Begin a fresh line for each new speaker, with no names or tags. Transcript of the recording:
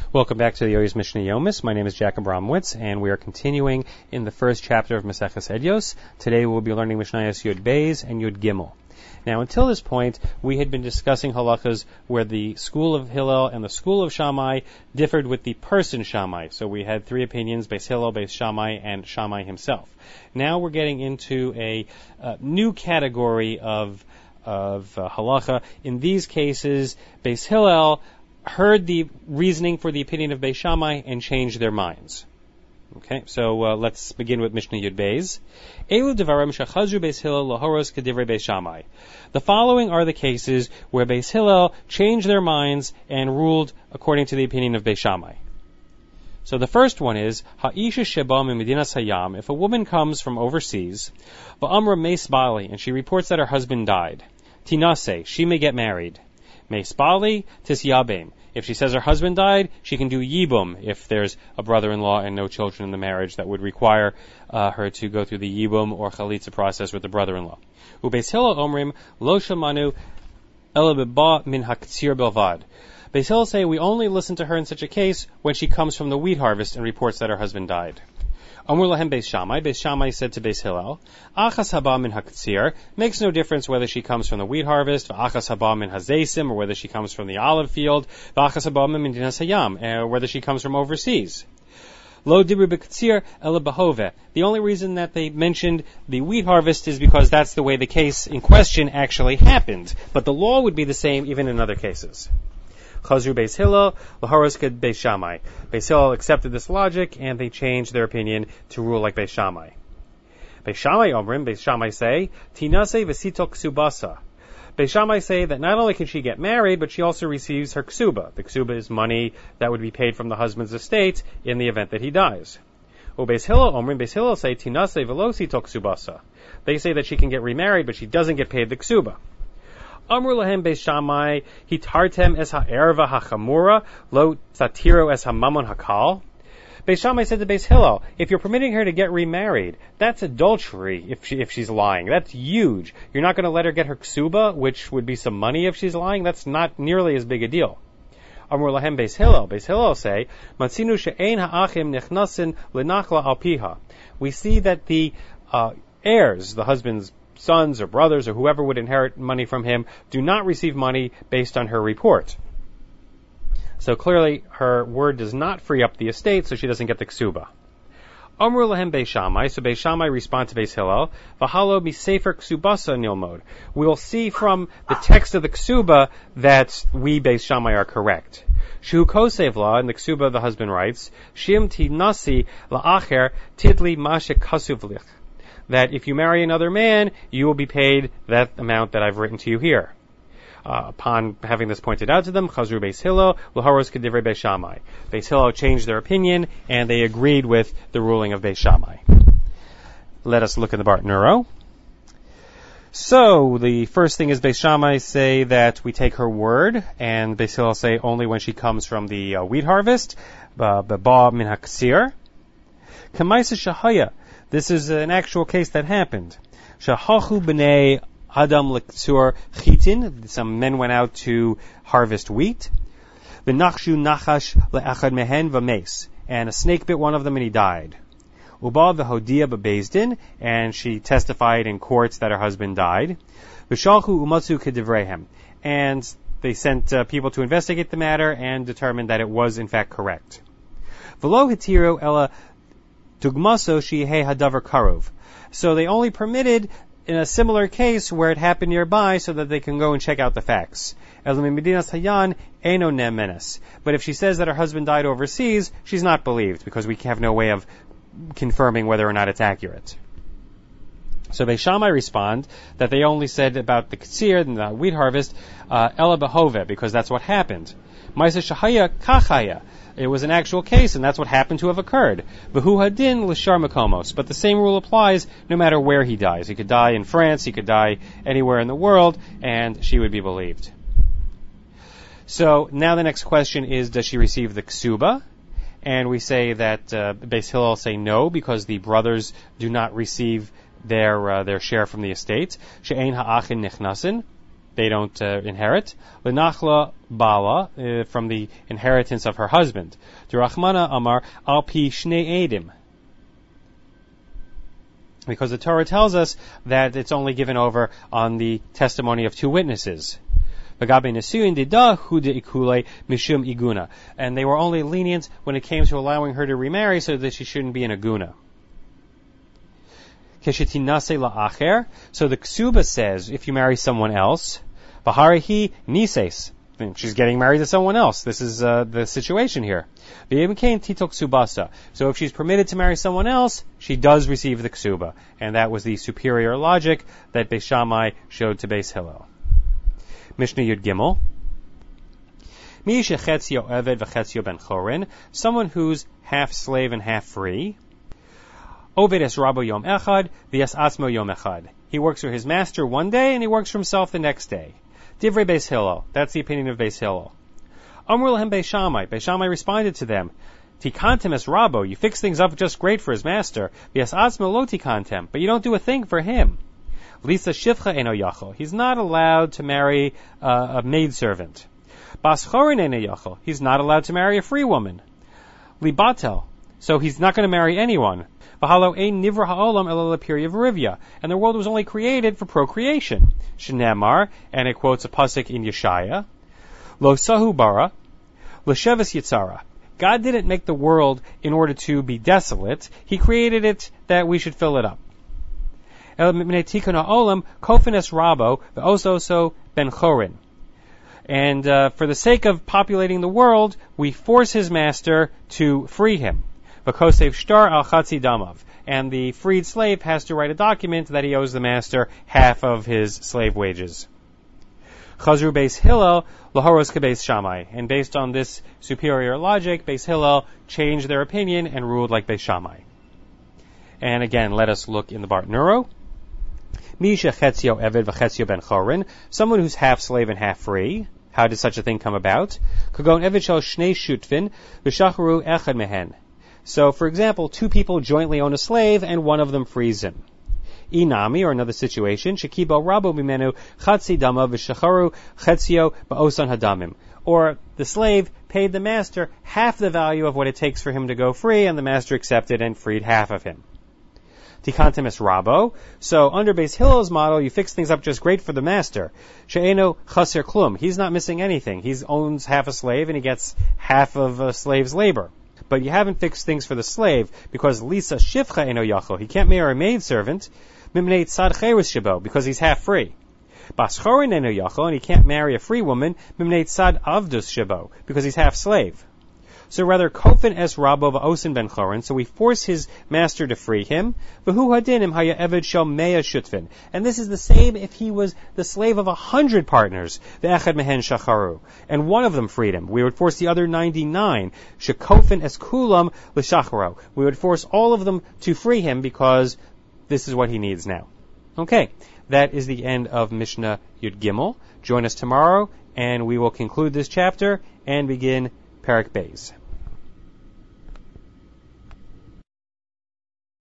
Welcome back to the Yoy's Mishnah Yomis. My name is Jack Abramowitz, and we are continuing in the first chapter of Maseches Edyos. Today we'll be learning Mishnayos Yud Beis and Yud Gimel. Now, until this point, we had been discussing halachas where the school of Hillel and the school of Shammai differed with the person Shammai. So we had three opinions, Beis Hillel, Beis Shammai, and Shammai himself. Now we're getting into a new category of halacha. In these cases, Beis Hillel heard the reasoning for the opinion of Beis Shammai and changed their minds. Okay, so let's begin with Mishnah Yud Beis. Elu devarim shachazru Beis Hillel lahoros kedivrei Beis Shammai. The following are the cases where Beis Hillel changed their minds and ruled according to the opinion of Beis Shammai. So the first one is ha'isha sheba mimedinas hayam. If a woman comes from overseas, va'amra meis bali, and she reports that her husband died, tinase, she may get married. Meis bali tisyabem. If she says her husband died, she can do yibum if there's a brother-in-law and no children in the marriage that would require her to go through the yibum or chalitza process with the brother-in-law. Ubeis Hillel omrim lo shamanu ela beba min haktsir belvad. Beis Hillel say we only listen to her in such a case when she comes from the wheat harvest and reports that her husband died. Amr lahem Beis Shammai. Beis Shammai said to Beis Hillel, Achas haba min haktsir, makes no difference whether she comes from the wheat harvest, Achas haba min hazesim, or whether she comes from the olive field, Achas haba min dinas hayam, or whether she comes from overseas. Lo dibru b'ktsir ela behove. The only reason that they mentioned the wheat harvest is because that's the way the case in question actually happened. But the law would be the same even in other cases. Chazru Beis Hillel, lahoros ked Beis Shammai. Beis Hillel accepted this logic, and they changed their opinion to rule like Beis Shammai. Beis Shammai omrim, Beis Shammai say, tinase v'sitok ksubasa. Beis Shammai say that not only can she get married, but she also receives her ksuba. The ksuba is money that would be paid from the husband's estate in the event that he dies. Beis Hillel omrim, Beis Hillel say, tinase v'lo sitok ksubasa. They say that she can get remarried, but she doesn't get paid the ksuba. Amr lahem Beis Shammai, hitartem es ha'erva ha'chamura, lo tzatiro es ha'mamon ha'kal. Beis Shammai said to Beis Hillel, if you're permitting her to get remarried, that's adultery if she's lying. That's huge. You're not going to let her get her ksuba, which would be some money if she's lying. That's not nearly as big a deal. Amr lahem Beis Hillel say, matzinu she'ein ha'achim nechnasin lenachla al piha. We see that the heirs, the husband's sons or brothers or whoever would inherit money from him, do not receive money based on her report. So clearly her word does not free up the estate, so she doesn't get the ksuba. Amr lahem Beis Shammai, so Beis Shammai respond to Beis Hillel, v'halo misefer ksubasa nilmod. We will see from the text of the ksuba that we Beis Shammai are correct. Shu kosev la, in the ksuba the husband writes, shim ti nasi la'acher tidli mashe kasuvlich, that if you marry another man, you will be paid that amount that I've written to you here. Upon having this pointed out to them, Chazru Beis Hillel, L'haros Kedivrei Beis Shammai. Beis Hillel changed their opinion, and they agreed with the ruling of Beis Shammai. Let us look in the Bartenura. So, the first thing is Beis Shammai say that we take her word, and Beis Hillel say only when she comes from the wheat harvest, Baba min haksir. Kamaisa Shahaya. This is an actual case that happened. Shahachu b'nei Adam l'ktsur chitin. Some men went out to harvest wheat. V'nachshu nachash le'achad mehen v'meis. And a snake bit one of them and he died. Uba v'hodia b'bezdin. And she testified in courts that her husband died. V'shalchu umatzu kedivrehem. And they sent people to investigate the matter and determined that it was in fact correct. V'lo hitiru ela Tugmaso shihei hadavar karov. So they only permitted in a similar case where it happened nearby so that they can go and check out the facts. But if she says that her husband died overseas, she's not believed because we have no way of confirming whether or not it's accurate. So Beis Shammai respond that they only said about the ktsir and the wheat harvest, ela behove, because that's what happened. Ma'aseh shahaya kachaya. It was an actual case, and that's what happened to have occurred. V'hu hadin l'shar makomos. But the same rule applies no matter where he dies. He could die in France, he could die anywhere in the world, and she would be believed. So now the next question is, does she receive the ksuba? And we say that Beis Hillel say no, because the brothers do not receive their share from the estate. She'ein ha'achin nichnasin. they don't inherit. L'nachla bala, from the inheritance of her husband. D'Rachmana amar al pi shnei edim. Because the Torah tells us that it's only given over on the testimony of two witnesses. And they were only lenient when it came to allowing her to remarry so that she shouldn't be an aguna. So the Ksuba says, if you marry someone else, V'harihi nises, she's getting married to someone else. This is the situation here. So if she's permitted to marry someone else, she does receive the Ksuba. And that was the superior logic that Beis Shammai showed to Beis Hillel. Mishnah Yud Gimel. Mi shechetzio eved v'chetzio ben chorin, someone who's half slave and half free. Oved es rabo yom echad, v'es atzmo yom echad. He works for his master one day and he works for himself the next day. Divrei Beis Hillel. That's the opinion of Beis Hillel. Amru lahem Beis Shammai. Beis Shammai responded to them, Tikantem es rabo. You fix things up just great for his master. V'es atzmo lo tikantem. But you don't do a thing for him. Lisa shivcha eno yachol. He's not allowed to marry a maidservant. Bas chorin eno yachol. He's not allowed to marry a free woman. Libatel. So he's not going to marry anyone. V'halo ein nivra ha'olam ela lepirya v'rivya. And the world was only created for procreation. Shenamar, and it quotes a pasuk in Yeshaya. Lo sahu bara, l'sheves yitzara. God didn't make the world in order to be desolate. He created it that we should fill it up. And for the sake of populating the world, we force his master to free him. And the freed slave has to write a document that he owes the master half of his slave wages. Chazru Beis Hillel lahoros kebeis Shammai. And based on this superior logic, Beis Hillel changed their opinion and ruled like Beis Shammai. And again, let us look in the Bart Nuro. Misha chetzio eved v'chetzio ben chorin, someone who's half slave and half free. How did such a thing come about? Kagon eved shel shnei shutvin v'shachru echad mehen. So, for example, two people jointly own a slave and one of them frees him. Inami, or another situation, shekibo rabo mimenu chatzi dama v'shacharu chetzio ba'osan hadamim. Or the slave paid the master half the value of what it takes for him to go free, and the master accepted and freed half of him. Tikantem es rabo. So under Beis Hillel's model, you fix things up just great for the master. She'eno chaser klum. He's not missing anything. He owns half a slave and he gets half of a slave's labor. But you haven't fixed things for the slave because Lisa shivcha eno yachol. He can't marry a maidservant. Mimnei tzad cheres shabo, because he's half free. Bas chorin eno yachol, and he can't marry a free woman. Mimnei tzad avdus shabo, because he's half slave. So rather, kofen es rabo v'osin ben chorin, so we force his master to free him. V'hu hadinim haya eved shel mea shutvin. And this is the same if he was the slave of 100 partners, ve'echad mehen shacharu, and one of them freed him. We would force the other 99, shekofen es kulam l'shacharo. We would force all of them to free him because this is what he needs now. Okay, that is the end of Mishnah Yud Gimel. Join us tomorrow, and we will conclude this chapter and begin Perek Beis.